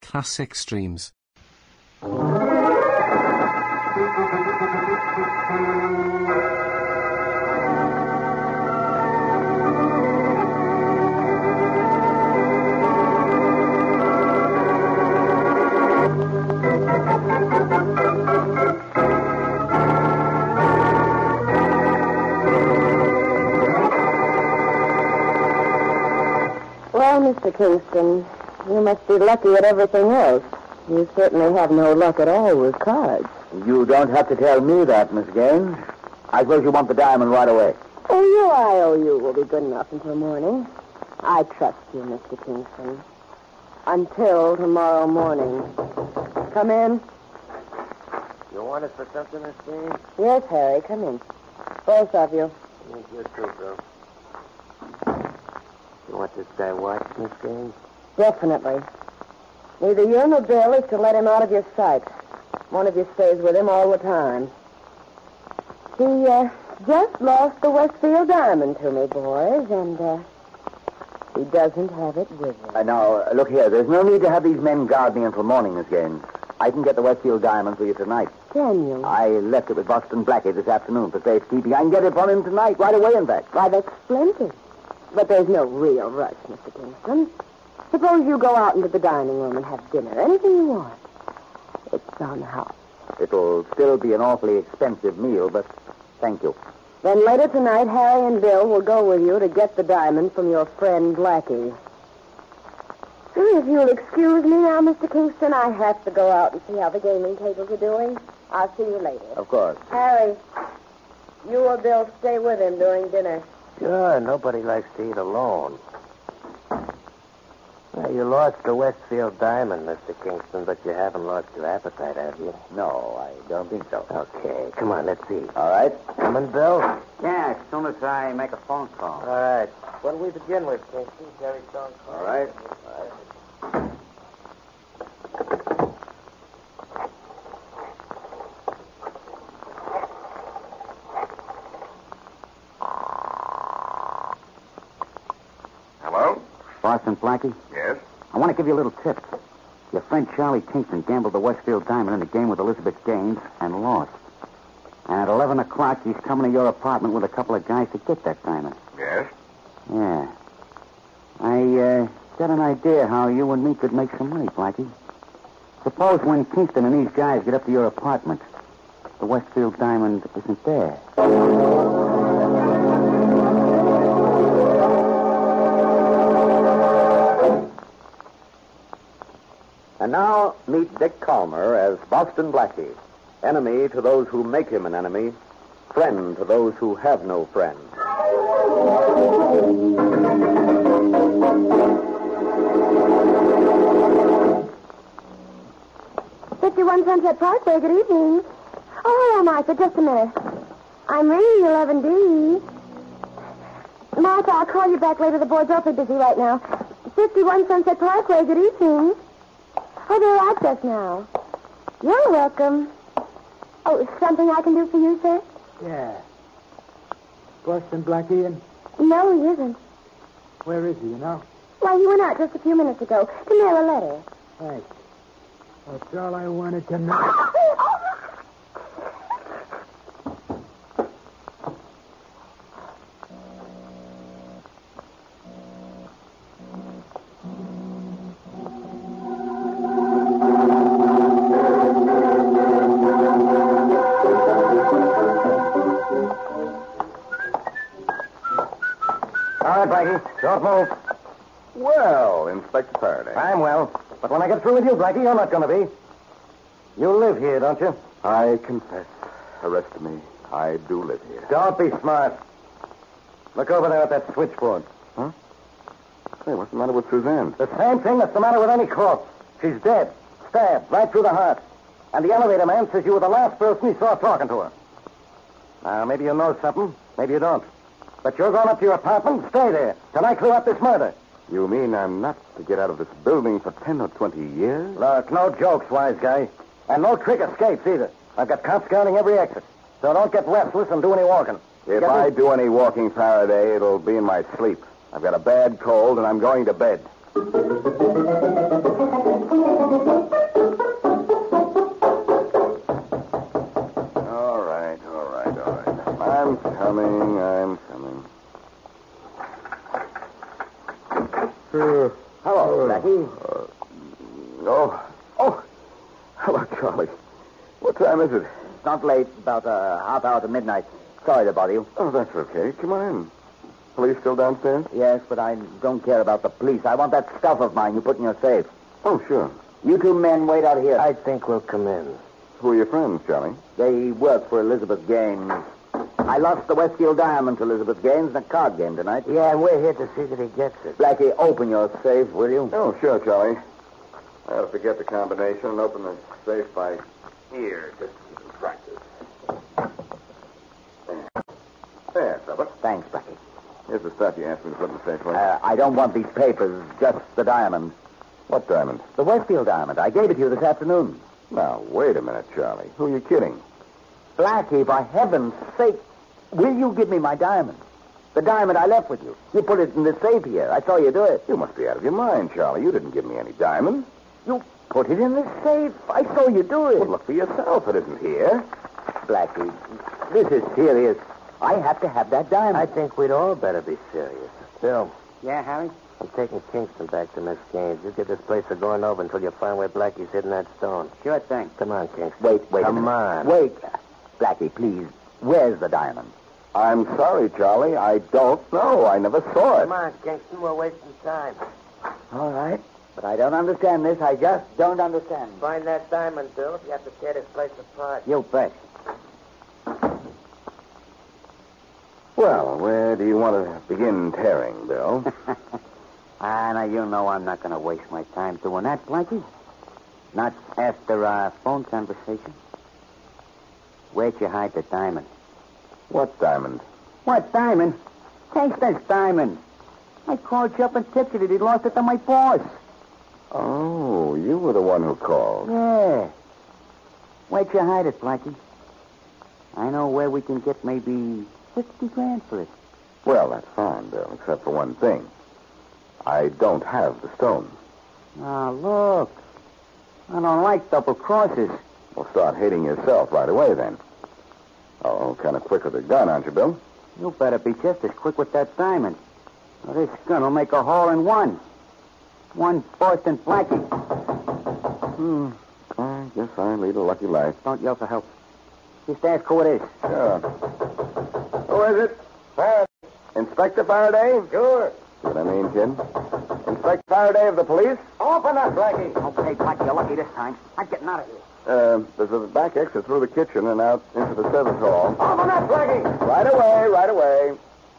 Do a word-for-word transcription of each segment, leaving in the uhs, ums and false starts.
classic streams. Well, Mister Kingston, you must be lucky at everything else. You certainly have no luck at all with cards. You don't have to tell me that, Miss Gaines. I suppose you want the diamond right away. Oh, your I O U will be good enough until morning. I trust you, Mister Kingston. Until tomorrow morning. Come in. You want us for something, Miss Gaines? Yes, Harry, come in. Both of you. Yes, you too, Bill. You want this guy watched, Miss Gaines? Definitely. Neither you nor Bill is to let him out of your sight. One of you stays with him all the time. He uh, just lost the Westfield diamond to me, boys, and uh, he doesn't have it with him. Uh, now, uh, look here. There's no need to have these men guard me until morning, Miss Gaines. I can get the Westfield diamond for you tonight. Can you? I left it with Boston Blackie this afternoon for safekeeping. I can get it from him tonight, right away, in fact. Why, that's splendid. But there's no real rush, Mister Kingston. Suppose you go out into the dining room and have dinner. Anything you want. It's on the house. It'll still be an awfully expensive meal, but thank you. Then later tonight, Harry and Bill will go with you to get the diamond from your friend Blackie. If you'll excuse me now, Mister Kingston, I have to go out and see how the gaming tables are doing. I'll see you later. Of course. Harry, you or Bill stay with him during dinner. Sure, nobody likes to eat alone. Well, you lost the Westfield diamond, Mister Kingston, but you haven't lost your appetite, have you? No, I don't think so. Okay, come on, let's eat. All right. Coming, Bill? Yeah, as soon as I make a phone call. All right. What do we begin with, Kingston? Jerry's phone call? All right. Hello? Boston Blackie? Yes? I want to give you a little tip. Your friend Charlie Kingston gambled the Westfield diamond in a game with Elizabeth Gaines and lost. And at eleven o'clock, he's coming to your apartment with a couple of guys to get that diamond. Yes? Yeah. I, uh, got an idea how you and me could make some money, Blackie. Suppose when Kingston and these guys get up to your apartment, the Westfield diamond isn't there. And now, meet Dick Calmer as Boston Blackie, enemy to those who make him an enemy, friend to those who have no friend. fifty-one Sunset Parkway, good evening. Oh, hello, Martha, just a minute. I'm ringing eleven D. Martha, I'll call you back later. The board's awfully busy right now. fifty-one Sunset Parkway, good evening. Oh, they're out just now. You're welcome. Oh, something I can do for you, sir? Yeah. Boston Blackie, and No, he isn't. where is he, you know? Why, he went out just a few minutes ago to mail a letter. Thanks. That's all I wanted to know. All right, Blackie. Don't move. Well, Inspector Faraday. I'm well. But when I get through with you, Blackie, you're not going to be. You live here, don't you? I confess. Arrest me. I do live here. Don't be smart. Look over there at that switchboard. Huh? Hey, what's the matter with Suzanne? The same thing that's the matter with any corpse. She's dead. Stabbed right through the heart. And the elevator man says you were the last person he saw talking to her. Now, maybe you know something. Maybe you don't. But you're going up to your apartment and stay there till I clear up this murder. You mean I'm not to get out of this building for ten or twenty years? Look, no jokes, wise guy. And no trick escapes either. I've got cops counting every exit. So don't get restless and do any walking. If Get I me? do any walking, Faraday, it'll be in my sleep. I've got a bad cold and I'm going to bed. Uh, Hello, uh, Blackie. uh, oh, oh. Hello, Charlie. What time is it? It's not late, about a half hour to midnight. Sorry to bother you. Oh, that's okay. Come on in. Police still downstairs? Yes, but I don't care about the police. I want that stuff of mine you put in your safe. Oh, sure. You two men wait out here. I think we'll come in. Who are your friends, Charlie? They work for Elizabeth Gaines. I lost the Westfield Diamond to Elizabeth Gaines in a card game tonight. Yeah, and we're here to see that he gets it. Blackie, open your safe, will you? Oh, sure, Charlie. I ought to forget the combination and open the safe by ear, just to practice. There. There, Subbut. Thanks, Blackie. Here's the stuff you asked me to put in the safe for you. Uh, I don't want these papers, just the diamond. What diamond? The Westfield Diamond. I gave it to you this afternoon. Now, wait a minute, Charlie. Who are you kidding? Blackie, for heaven's sake, will you give me my diamond? The diamond I left with you. You put it in the safe here. I saw you do it. You must be out of your mind, Charlie. You didn't give me any diamond. You put it in the safe. I saw you do it. Well, look for yourself. It isn't here. Blackie, this is serious. I have to have that diamond. I think we'd all better be serious. Bill, Yeah, Harry? I'm taking Kingston back to Miss Gaines. You get this place a going over until you find where Blackie's hidden that stone. Sure thing. Come on, Kingston. Wait, wait a Come minute. on. Wait. Blackie, please. Where's the diamond? I'm sorry, Charlie. I don't know. I never saw it. Come on, Kingston. We're wasting time. All right. But I don't understand this. I just don't understand. Find that diamond, Bill, if you have to tear this place apart. You bet. Well, where do you want to begin tearing, Bill? Ah, now, you know I'm not going to waste my time doing that, Blackie. Not after our phone conversation. Where'd you hide the diamond? What diamond? What diamond? Kingston's diamond. I called you up and tipped you that he lost it to my boss. Oh, you were the one who called. Yeah. Where'd you hide it, Blackie? I know where we can get maybe fifty grand for it. Well, that's fine, Bill, except for one thing. I don't have the stone. Now, look. I don't like double crosses. Well, start hating yourself right away, then. Oh, kind of quick with a gun, aren't you, Bill? You better be just as quick with that diamond. Or this gun will make a hole in one. One Boston Blackie. Hmm. I guess I lead a lucky life. Don't yell for help. Just ask who it is. Sure. Who is it? Faraday. Inspector Faraday? Sure. See what I mean, kid? Inspector Faraday of the police? Open up, Blackie. Okay, Blackie, you're lucky this time. I'm getting out of here. Uh, there's a back exit through the kitchen and out into the service hall. Open up, Blackie. Right away, right away.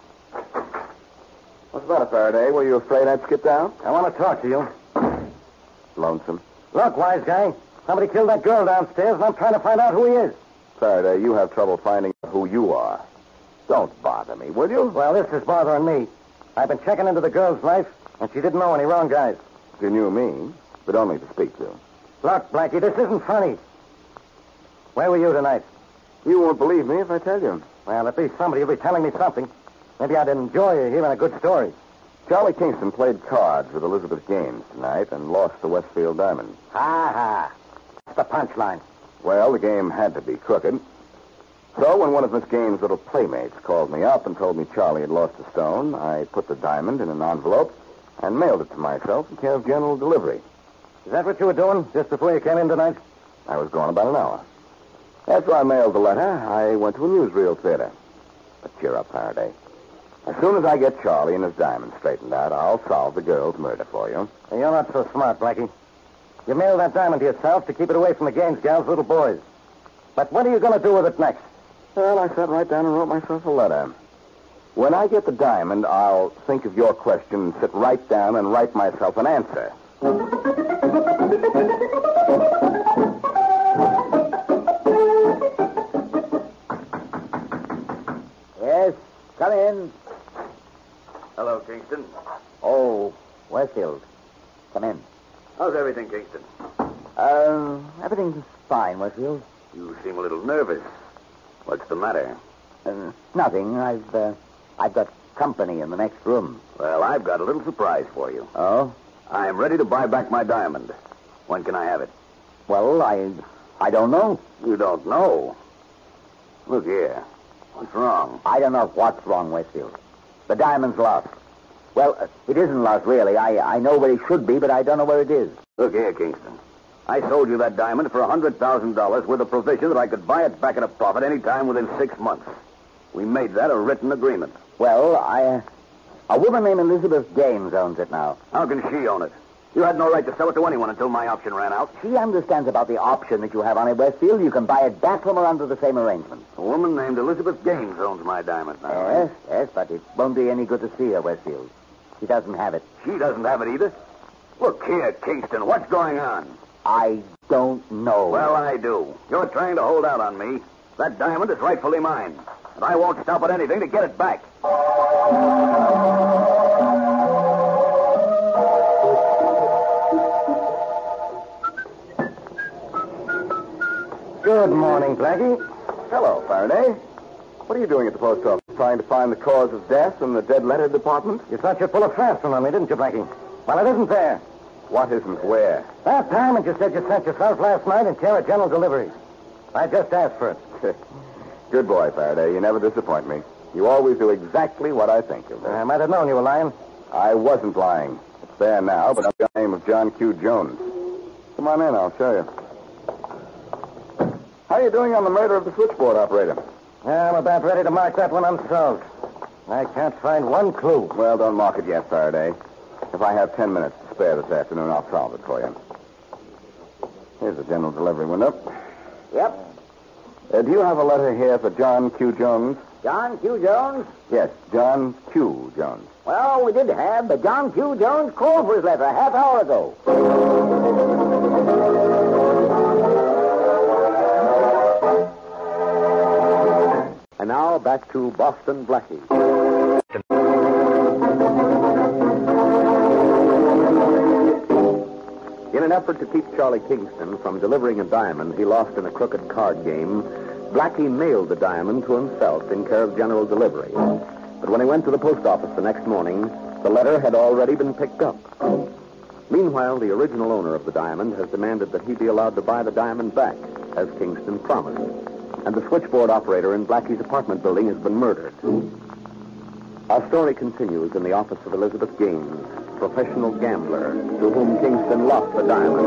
What's the matter, Faraday? Were you afraid I'd skip down? I want to talk to you. Lonesome. Look, wise guy. Somebody killed that girl downstairs, and I'm trying to find out who he is. Faraday, you have trouble finding out who you are. Don't bother me, will you? Well, this is bothering me. I've been checking into the girl's life, and she didn't know any wrong guys. You knew me, but only to speak to. Look, Blackie, this isn't funny. Where were you tonight? You won't believe me if I tell you. Well, at least somebody will be telling me something. Maybe I'd enjoy hearing a good story. Charlie Kingston played cards with Elizabeth Gaines tonight and lost the Westfield Diamond. Ha ha. That's the punchline. Well, the game had to be crooked. So when one of Miss Gaines' little playmates called me up and told me Charlie had lost a stone, I put the diamond in an envelope and mailed it to myself in care of general delivery. Is that what you were doing just before you came in tonight? I was gone about an hour. After I mailed the letter, I went to a newsreel theater. But cheer up, Faraday. As soon as I get Charlie and his diamond straightened out, I'll solve the girl's murder for you. You're not so smart, Blackie. You mailed that diamond to yourself to keep it away from the Gaines gal's little boys. But what are you going to do with it next? Well, I sat right down and wrote myself a letter. When I get the diamond, I'll think of your question and sit right down and write myself an answer. Yes, come in. Hello, Kingston. Oh, Westfield. Come in. How's everything, Kingston? Uh, everything's fine, Westfield. You seem a little nervous. What's the matter? Uh, nothing. I've, uh, I've got company in the next room. Well, I've got a little surprise for you. Oh? I'm ready to buy back my diamond. When can I have it? Well, I, I don't know. You don't know. Look here. What's wrong? I don't know what's wrong, Westfield. The diamond's lost. Well, uh, it isn't lost, really. I, I know where it should be, but I don't know where it is. Look here, Kingston. I sold you that diamond for one hundred thousand dollars with a provision that I could buy it back at a profit any time within six months. We made that a written agreement. Well, I... Uh, a woman named Elizabeth Gaines owns it now. How can she own it? You had no right to sell it to anyone until my option ran out. She understands about the option that you have on it, Westfield. You can buy it back from her under the same arrangement. A woman named Elizabeth Gaines owns my diamond now. Yes, yes, but it won't be any good to see her, Westfield. She doesn't have it. She doesn't have it either? Look here, Kingston, what's going on? I don't know. Well, I do. You're trying to hold out on me. That diamond is rightfully mine. And I won't stop at anything to get it back. Good morning, Blackie. Hello, Faraday. What are you doing at the post office? Trying to find the cause of death in the dead letter department? You thought you'd pull a fast one on me, didn't you, Blackie? Well, it isn't there. What isn't where? That diamond you said you sent yourself last night in care of General Deliveries. I just asked for it. Good boy, Faraday. You never disappoint me. You always do exactly what I think of. I might have known you were lying. I wasn't lying. It's there now, but under the name of John Q. Jones. Come on in, I'll show you. How are you doing on the murder of the switchboard operator? I'm about ready to mark that one unsolved. I can't find one clue. Well, don't mark it yet, Faraday. If I have ten minutes to spare this afternoon, I'll solve it for you. Here's the general delivery window. Yep. Uh, do you have a letter here for John Q. Jones? John Q. Jones? Yes, John Q. Jones. Well, we did have, but John Q. Jones called for his letter a half hour ago. And now back to Boston Blackie. In an effort to keep Charlie Kingston from delivering a diamond he lost in a crooked card game, Blackie mailed the diamond to himself in care of General Delivery. But when he went to the post office the next morning, the letter had already been picked up. Meanwhile, the original owner of the diamond has demanded that he be allowed to buy the diamond back, as Kingston promised. And the switchboard operator in Blackie's apartment building has been murdered. Our story continues in the office of Elizabeth Gaines, professional gambler to whom Kingston lost the diamond.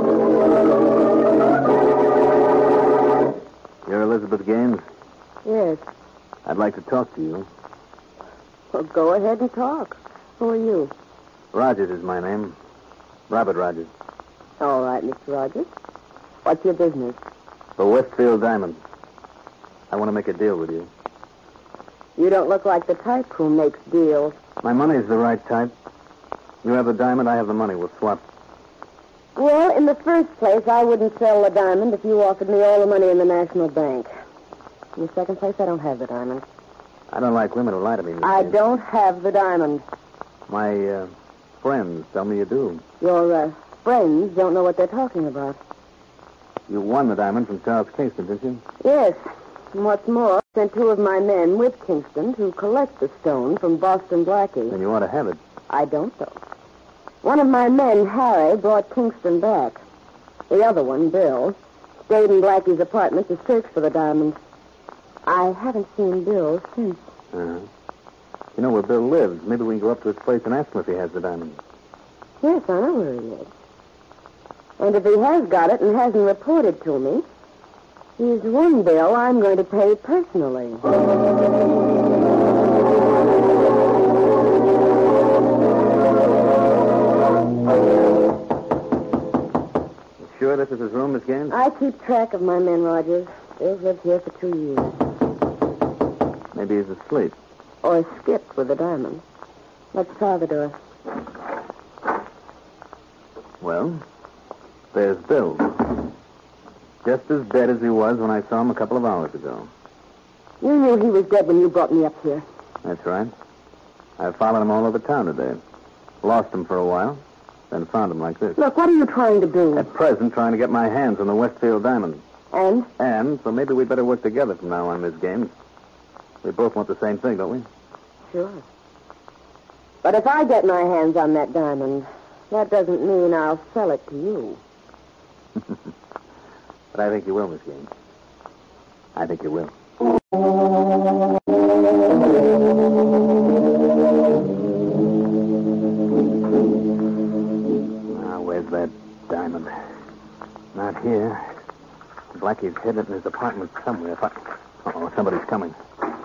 You're Elizabeth Gaines? Yes. I'd like to talk to you. Well, go ahead and talk. Who are you? Rogers is my name. Robert Rogers. All right, Mister Rogers. What's your business? For Westfield Diamond. I want to make a deal with you. You don't look like the type who makes deals. My money's the right type. You have the diamond, I have the money. We'll swap. Well, in the first place, I wouldn't sell the diamond if you offered me all the money in the National Bank. In the second place, I don't have the diamond. I don't like women who lie to me, Miss I Gaines. don't have the diamond. My uh, friends tell me you do. Your uh, friends don't know what they're talking about. You won the diamond from Charles Kingston, didn't you? Yes. And what's more, I sent two of my men with Kingston to collect the stone from Boston Blackie. Then you ought to have it. I don't, though. One of my men, Harry, brought Kingston back. The other one, Bill, stayed in Blackie's apartment to search for the diamond. I haven't seen Bill since. Uh-huh. You know where Bill lives. Maybe we can go up to his place and ask him if he has the diamond. Yes, I know where he is. And if he has got it and hasn't reported to me, he's one bill I'm going to pay personally. Sure this is his room, Miss Gaines? I keep track of my men, Rogers. They've lived here for two years. Maybe he's asleep. Or skipped with the diamond. Let's try the door. Well, there's Bill. Just as dead as he was when I saw him a couple of hours ago. You knew he was dead when you brought me up here. That's right. I followed him all over town today. Lost him for a while, then found him like this. Look, what are you trying to do? At present, trying to get my hands on the Westfield diamond. And? And, so maybe we'd better work together from now on, Miss Gaines. We both want the same thing, don't we? Sure. But if I get my hands on that diamond, that doesn't mean I'll sell it to you. But I think you will, Miss Gaines. I think you will. Where's that diamond? Not here. Blackie's hidden in his apartment somewhere. If I... Oh, somebody's coming.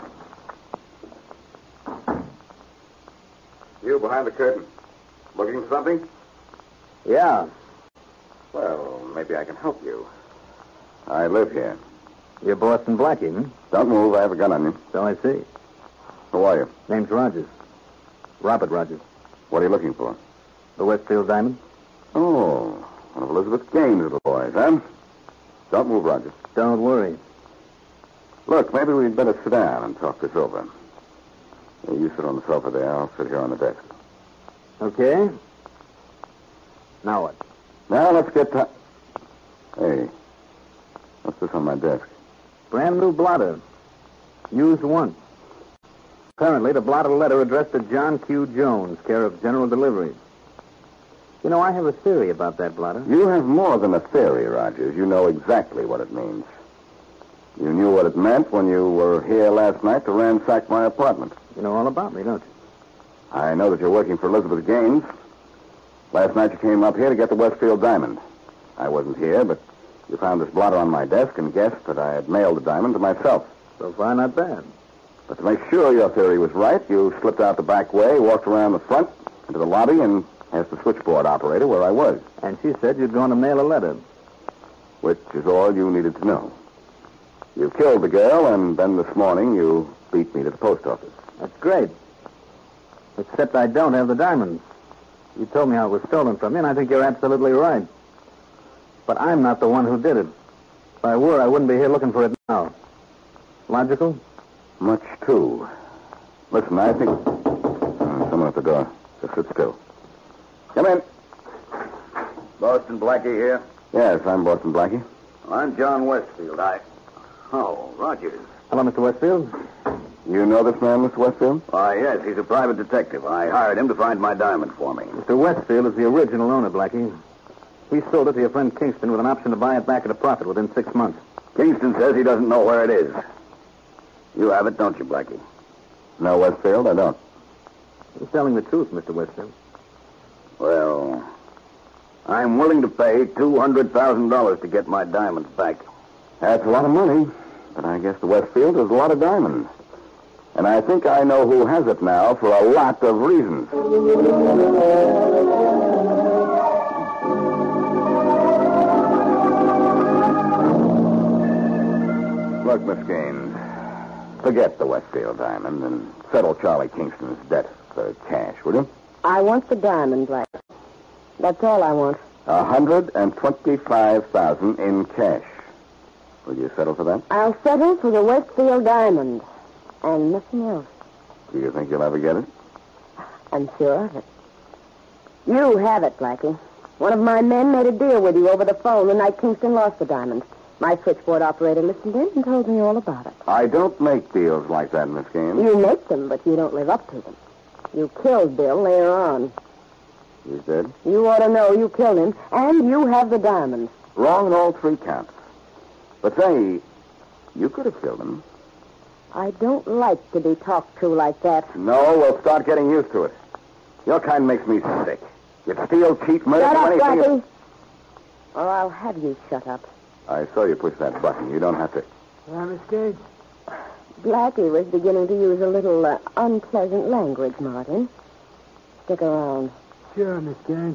You behind the curtain. Looking for something? Yeah. Well, maybe I can help you. I live here. You're Boston Blackie, hmm? Don't move. I have a gun on you. So I see. Who are you? Name's Rogers. Robert Rogers. What are you looking for? The Westfield diamond? Oh, one of Elizabeth Gaines' little boys, huh? Don't move, Rogers. Don't worry. Look, maybe we'd better sit down and talk this over. You sit on the sofa there. I'll sit here on the desk. Okay. Now what? Now let's get to... Hey, what's this on my desk? Brand new blotter. Used one. Apparently, the blotted letter addressed to John Q. Jones, care of General Delivery. You know, I have a theory about that blotter. You have more than a theory, Rogers. You know exactly what it means. You knew what it meant when you were here last night to ransack my apartment. You know all about me, don't you? I know that you're working for Elizabeth Gaines. Last night you came up here to get the Westfield diamond. I wasn't here, but you found this blotter on my desk and guessed that I had mailed the diamond to myself. So far, not bad. But to make sure your theory was right, you slipped out the back way, walked around the front, into the lobby, and asked the switchboard operator where I was. And she said you'd gone to mail a letter. Which is all you needed to know. You killed the girl, and then this morning you beat me to the post office. That's great. Except I don't have the diamonds. You told me how it was stolen from you, and I think you're absolutely right. But I'm not the one who did it. If I were, I wouldn't be here looking for it now. Logical? Much too. Listen, I think... Oh, someone at the door. Just sit still. Come in. Boston Blackie here. Yes, I'm Boston Blackie. I'm John Westfield. I... Oh, Rogers. Hello, Mister Westfield. You know this man, Mister Westfield? Why, yes, he's a private detective. I hired him to find my diamond for me. Mister Westfield is the original owner, Blackie. He sold it to your friend Kingston with an option to buy it back at a profit within six months. Kingston says he doesn't know where it is. You have it, don't you, Blackie? No, Westfield, I don't. You're telling the truth, Mister Westfield. Well, I'm willing to pay two hundred thousand dollars to get my diamonds back. That's a lot of money, but I guess the Westfield is a lot of diamonds. And I think I know who has it now for a lot of reasons. Look, Miss Gaines, forget the Westfield diamond and settle Charlie Kingston's debt for cash, will you? I want the diamond, Black. That's all I want. A hundred and twenty-five thousand in cash. Will you settle for that? I'll settle for the Westfield diamond. And nothing else. Do you think you'll ever get it? I'm sure of it. You have it, Blackie. One of my men made a deal with you over the phone the night Kingston lost the diamond. My switchboard operator listened in and told me all about it. I don't make deals like that, Miss Gaines. You make them, but you don't live up to them. You killed Bill later on. You did? You ought to know you killed him, and you have the diamond. Wrong on all three counts. But say, you could have killed him. I don't like to be talked to like that. No, we'll start getting used to it. Your kind makes me sick. You steal, cheat, murder, Shut do up, anything... Blackie. Or I'll have you shut up. I saw you push that button. You don't have to... Well, Miss Gaines? Blackie was beginning to use a little uh, unpleasant language, Martin. Stick around. Sure, Miss Gaines.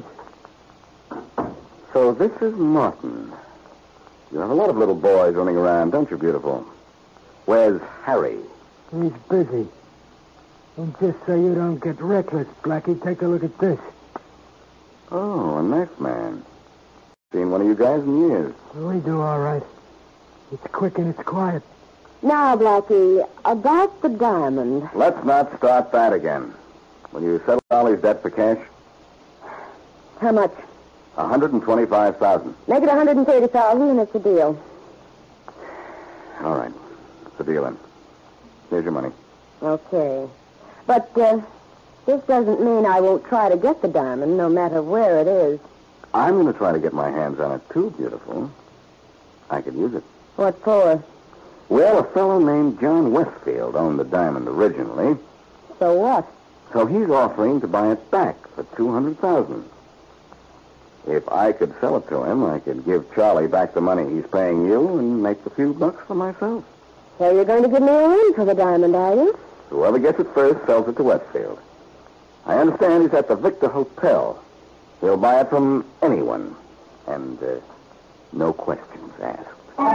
So this is Martin. You have a lot of little boys running around, don't you, beautiful? Where's Harry? He's busy. And just so you don't get reckless, Blackie, take a look at this. Oh, a knife man. Seen one of you guys in years. We do all right. It's quick and it's quiet. Now, Blackie, about the diamond. Let's not start that again. Will you settle Ollie's debt for cash? How much? one hundred twenty-five thousand dollars. Make it one hundred thirty thousand dollars and it's a deal. All right. It's a deal then. Here's your money. Okay. But uh, this doesn't mean I won't try to get the diamond, no matter where it is. I'm going to try to get my hands on it, too, beautiful. I could use it. What for? Well, a fellow named John Westfield owned the diamond originally. So what? So he's offering to buy it back for two hundred thousand dollars. If I could sell it to him, I could give Charlie back the money he's paying you and make a few bucks for myself. So you're going to give me a run for the diamond, are you? Whoever gets it first sells it to Westfield. I understand he's at the Victor Hotel. He'll buy it from anyone. And uh, no questions asked.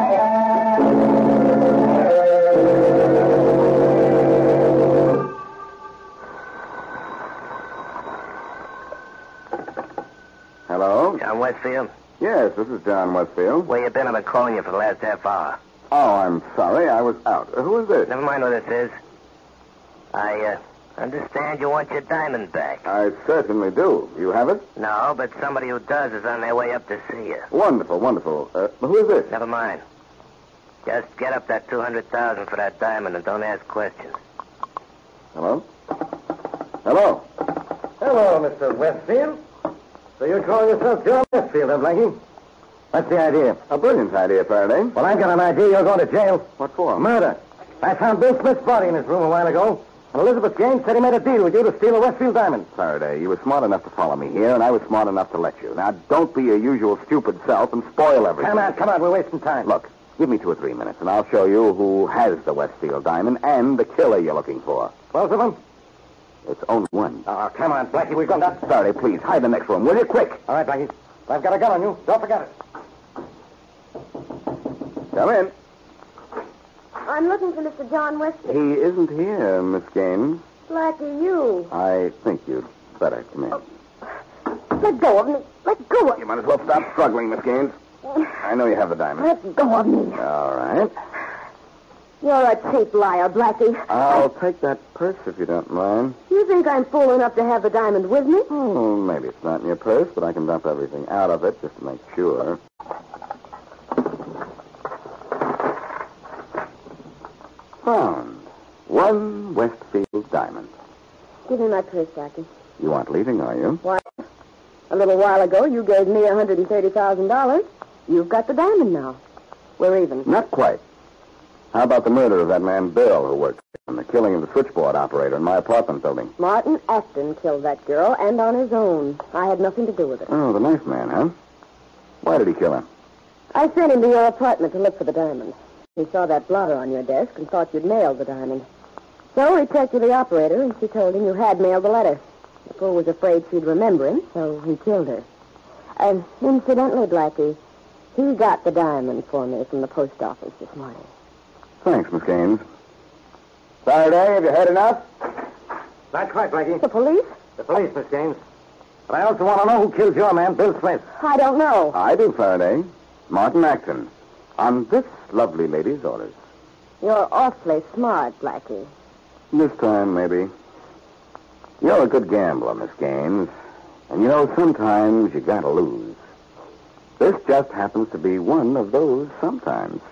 Hello? John Westfield? Yes, this is John Westfield. Where you been? I've been calling you for the last half hour. Oh, I'm sorry. I was out. Uh, who is this? Never mind who this is. I, uh, understand you want your diamond back. I certainly do. You have it? No, but somebody who does is on their way up to see you. Wonderful, wonderful. Uh, who is this? Never mind. Just get up that two hundred thousand for that diamond and don't ask questions. Hello? Hello? Hello, Mister Westfield. So you call yourself John Westfield, huh, Blackie? What's the idea? A brilliant idea, Faraday. Well, I've got an idea. You're going to jail. What for? Murder. I found Bill Smith's body in his room a while ago. And Elizabeth Gaines said he made a deal with you to steal a Westfield diamond. Faraday, you were smart enough to follow me here, and I was smart enough to let you. Now, don't be your usual stupid self and spoil everything. Come on, come on. We're wasting time. Look, give me two or three minutes, and I'll show you who has the Westfield diamond and the killer you're looking for. Both of them? It's only one. Oh, come on, Blackie. We've got that. Faraday, please, hide in the next room, will you? Quick. All right, Blackie. I've got a gun on you. Don't forget it. Come in. I'm looking for Mister John Westfield. He isn't here, Miss Gaines. Blackie, you. I think you'd better come in. Let go of me. Let go of me. You might as well stop struggling, Miss Gaines. I know you have the diamond. Let go of me. All right. You're a cheap liar, Blackie. I'll take that purse if you don't mind. You think I'm fool enough to have the diamond with me? Oh, maybe it's not in your purse, but I can dump everything out of it just to make sure. Found. One Westfield diamond. Give me my purse, Blackie. You aren't leaving, are you? Why? A little while ago, you gave me one hundred thirty thousand dollars. You've got the diamond now. We're even. Not quite. How about the murder of that man, Bill, who worked and the killing of the switchboard operator in my apartment building? Martin Acton killed that girl, and on his own. I had nothing to do with it. Oh, the knife man, huh? Why did he kill her? I sent him to your apartment to look for the diamond. He saw that blotter on your desk and thought you'd mailed the diamond. So he checked with the operator, and she told him you had mailed the letter. The fool was afraid she'd remember him, so he killed her. And incidentally, Blackie, he got the diamond for me from the post office this morning. Thanks, Miss Gaines. Faraday, have you heard enough? Not quite, Blackie. The police? The police, Miss Gaines. But I also want to know who killed your man, Bill Smith. I don't know. I do, Faraday. Martin Acton. On this lovely lady's orders. You're awfully smart, Blackie. This time, maybe. You're a good gambler, Miss Gaines. And you know, sometimes you gotta lose. This just happens to be one of those sometimes.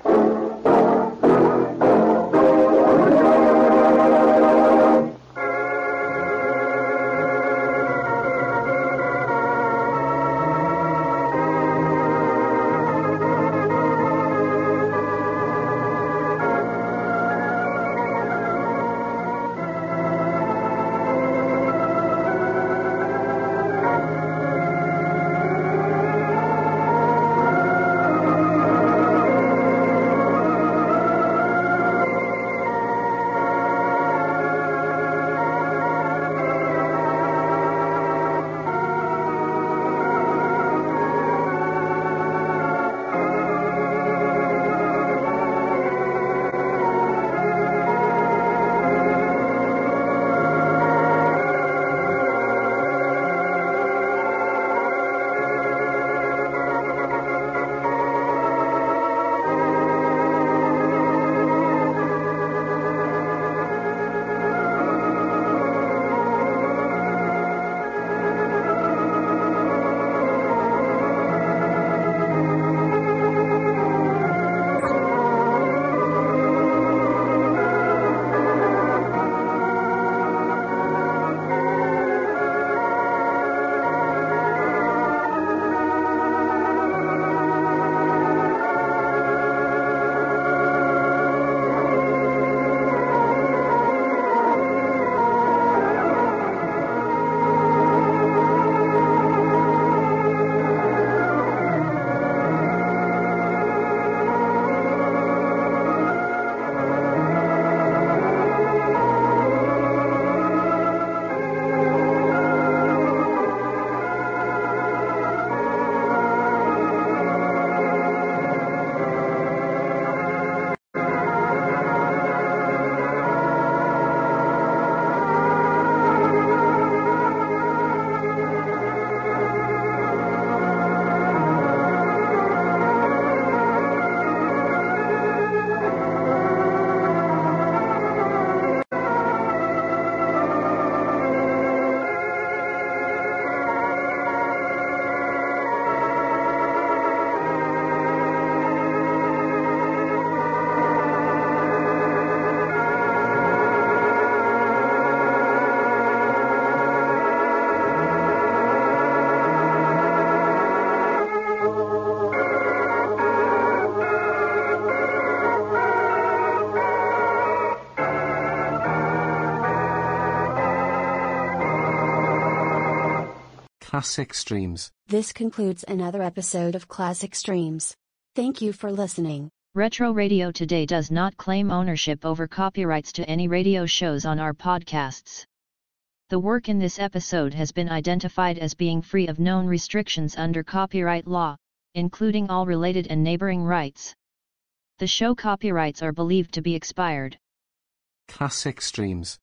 Classic Streams. This concludes another episode of Classic Streams. Thank you for listening. Retro Radio Today does not claim ownership over copyrights to any radio shows on our podcasts. The work in this episode has been identified as being free of known restrictions under copyright law, including all related and neighboring rights. The show copyrights are believed to be expired. Classic Streams.